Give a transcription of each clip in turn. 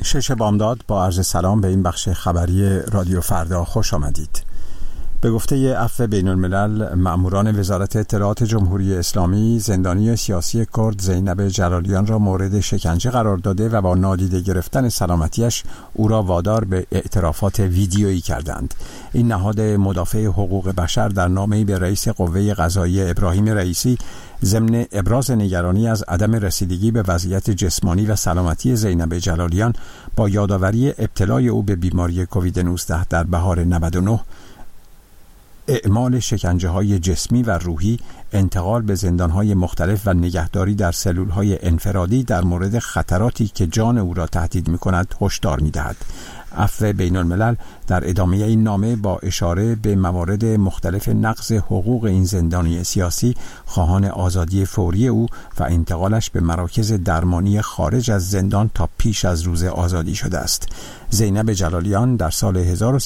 6 بامداد با عرض سلام به این بخش خبری رادیو فردا خوش آمدید. به گفته عفو بین الملل، مأموران وزارت اطلاعات جمهوری اسلامی زندانی سیاسی کرد زینب جلالیان را مورد شکنجه قرار داده و با نادیده گرفتن سلامتیش او را وادار به اعترافات ویدیویی کردند. این نهاد مدافع حقوق بشر در نامه‌ای به رئیس قوه قضاییه ابراهیم رئیسی ضمن ابراز نگرانی از عدم رسیدگی به وضعیت جسمانی و سلامتی زینب جلالیان با یادآوری ابتلای او به بیماری کووید 19 در بهار 99، اعمال شکنجه‌های جسمی و روحی، انتقال به زندان‌های مختلف و نگهداری در سلول‌های انفرادی در مورد خطراتی که جان او را تهدید می‌کند هشدار می‌دهد. عفو بین الملل در ادامه این نامه با اشاره به موارد مختلف نقض حقوق این زندانی سیاسی خواهان آزادی فوری او و انتقالش به مراکز درمانی خارج از زندان تا پیش از روز آزادی شده است. زینب جلالیان در سال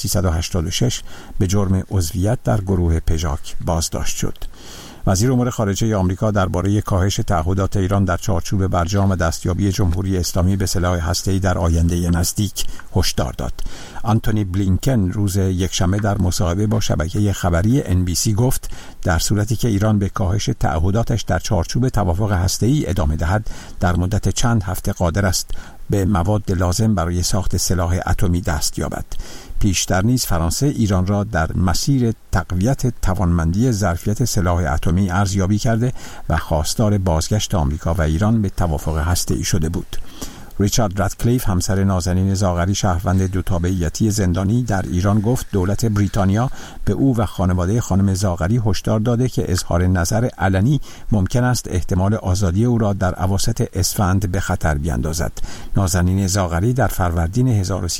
1386 به جرم عضویت در گروه پژاک بازداشت شد. وزیر امور خارجه آمریکا درباره کاهش تعهدات ایران در چارچوب برجام و دستیابی جمهوری اسلامی به سلاح هسته‌ای در آینده نزدیک هشدار داد. آنتونی بلینکن روز یکشنبه در مصاحبه با شبکه خبری NBC گفت در صورتی که ایران به کاهش تعهداتش در چارچوب توافق هسته‌ای ادامه دهد، در مدت چند هفته قادر است به مواد لازم برای ساخت سلاح اتمی دست یابد. پیشتر نیز فرانسه ایران را در مسیر تقویت توانمندی ظرفیت سلاح اتمی ارزیابی کرده و خواستار بازگشت آمریکا و ایران به توافق هسته‌ای شده بود. ریچارد رادکلیف، همسر نازنین زاغری شهروند دو تابعیتی زندانی در ایران، گفت دولت بریتانیا به او و خانواده خانم زاغری هشدار داده که اظهار نظر علنی ممکن است احتمال آزادی او را در اواسط اسفند به خطر بیندازد. نازنین زاغری در فروردین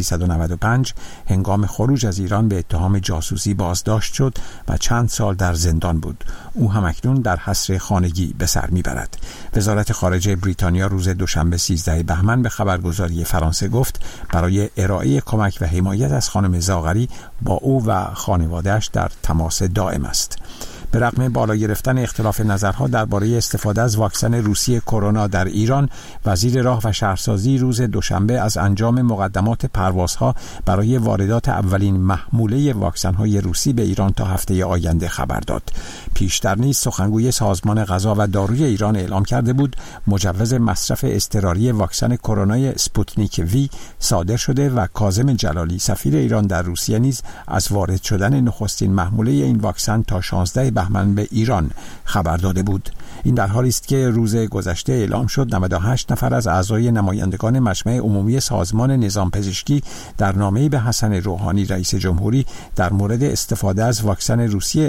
1395 هنگام خروج از ایران به اتهام جاسوسی بازداشت شد و چند سال در زندان بود. او همکنون در حصر خانگی به سر میبرد. وزارت خارجه بریتانیا روز دوشنبه 13 بهمن به خبرگزاری فرانسه گفت برای ارائه کمک و حمایت از خانم زاغری با او و خانواده‌اش در تماس دائم است. به رغم بالا گرفتن اختلاف نظرها درباره استفاده از واکسن روسی کرونا در ایران، وزیر راه و شهرسازی روز دوشنبه از انجام مقدمات پروازها برای واردات اولین محموله واکسن‌های روسی به ایران تا هفته آینده خبر داد. پیشتر نیز سخنگوی سازمان غذا و داروی ایران اعلام کرده بود مجوز مصرف اضطراری واکسن کرونا اسپوتنیک وی صادر شده و کاظم جلالی، سفیر ایران در روسیه، نیز از وارد شدن نخستین محموله این واکسن تا 16 بهمن به ایران خبر داده بود. این در حالی است که روز گذشته اعلام شد 98 نفر از اعضای نمایندگان مجمع عمومی سازمان نظام پزشکی در نامه‌ای به حسن روحانی رئیس جمهوری در مورد استفاده از واکسن روسی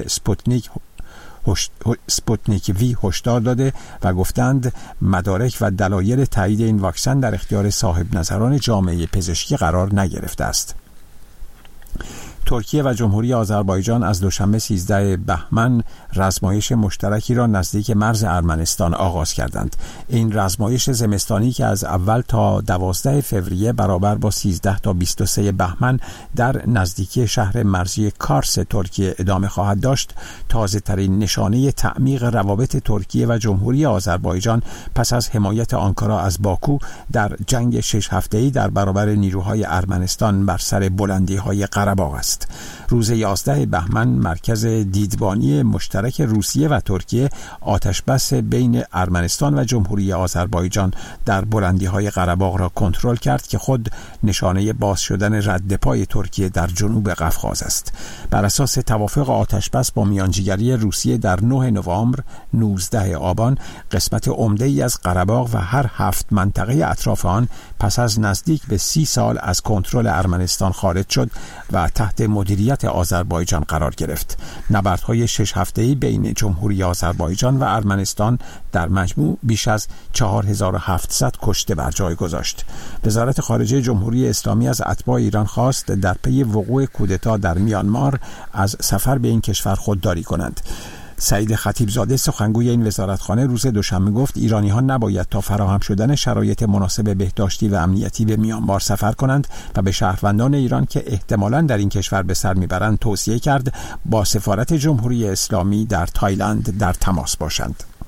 اسپوتنیک وی هشدار داده و گفتند مدارک و دلایل تایید این واکسن در اختیار صاحب نظران جامعه پزشکی قرار نگرفته است. ترکیه و جمهوری آذربایجان از دوشنبه 13 بهمن رزمایش مشترکی را نزدیک مرز ارمنستان آغاز کردند. این رزمایش زمستانی که از اول تا 12 فوریه برابر با 13 تا 23 بهمن در نزدیکی شهر مرزی کارس ترکیه ادامه خواهد داشت، تازه‌ترین نشانه تعمیق روابط ترکیه و جمهوری آذربایجان پس از حمایت آنکارا از باکو در جنگ 6 هفته‌ای در برابر نیروهای ارمنستان بر سر بلندی‌های قره‌باغ است. روز 11 بهمن مرکز دیدبانی مشترک روسیه و ترکیه آتشبس بین ارمنستان و جمهوری آذربایجان در بلندی‌های قره‌باغ را کنترل کرد که خود نشانه باز شدن رد پای ترکیه در جنوب قفقاز است. بر اساس توافق آتشبس با میانجیگری روسیه در 9 نوامبر 19 آبان قسمت عمده‌ای از قره‌باغ و هر 7 منطقه اطراف آن پس از نزدیک به 30 سال از کنترل ارمنستان خارج شد و تحت مدیریت آذربایجان قرار گرفت. نبردهای 6 هفته‌ای بین جمهوری آذربایجان و ارمنستان در مجموع بیش از 4700 کشته بر جای گذاشت. وزارت خارجه جمهوری اسلامی از اتباع ایران خواست در پی وقوع کودتا در میانمار از سفر به این کشور خودداری کنند. سعید خطیبزاده، سخنگوی این وزارتخانه، روز دوشنبه گفت ایرانی‌ها نباید تا فراهم شدن شرایط مناسب بهداشتی و امنیتی به میانمار سفر کنند و به شهروندان ایران که احتمالاً در این کشور به سر میبرند توصیه کرد با سفارت جمهوری اسلامی در تایلند در تماس باشند.